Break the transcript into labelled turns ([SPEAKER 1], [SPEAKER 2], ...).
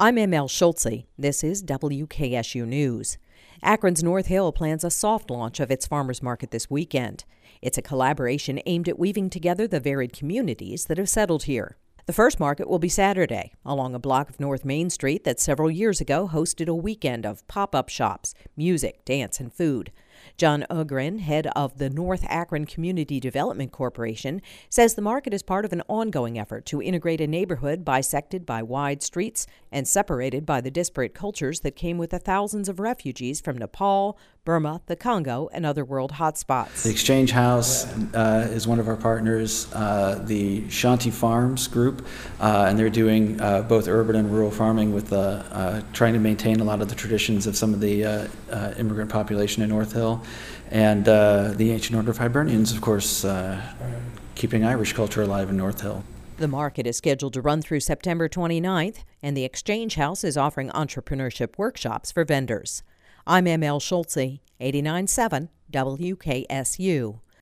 [SPEAKER 1] I'm ML Schultze. This is WKSU News. Akron's North Hill plans a soft launch of its farmers market this weekend. It's a collaboration aimed at weaving together the varied communities that have settled here. The first market will be Saturday, along a block of North Main Street that several years ago hosted a weekend of pop-up shops, music, dance, and food. John Ugrin, head of the North Akron Community Development Corporation, says the market is part of an ongoing effort to integrate a neighborhood bisected by wide streets and separated by the disparate cultures that came with the thousands of refugees from Nepal, Burma, the Congo, and other world hotspots.
[SPEAKER 2] The Exchange House is one of our partners, the Shanti Farms group, and they're doing both urban and rural farming with trying to maintain a lot of the traditions of some of the immigrant population in North Hill. And the Ancient Order of Hibernians, of course, keeping Irish culture alive in North Hill.
[SPEAKER 1] The market is scheduled to run through September 29th, and the Exchange House is offering entrepreneurship workshops for vendors. I'm ML Schultze, 89.7 WKSU.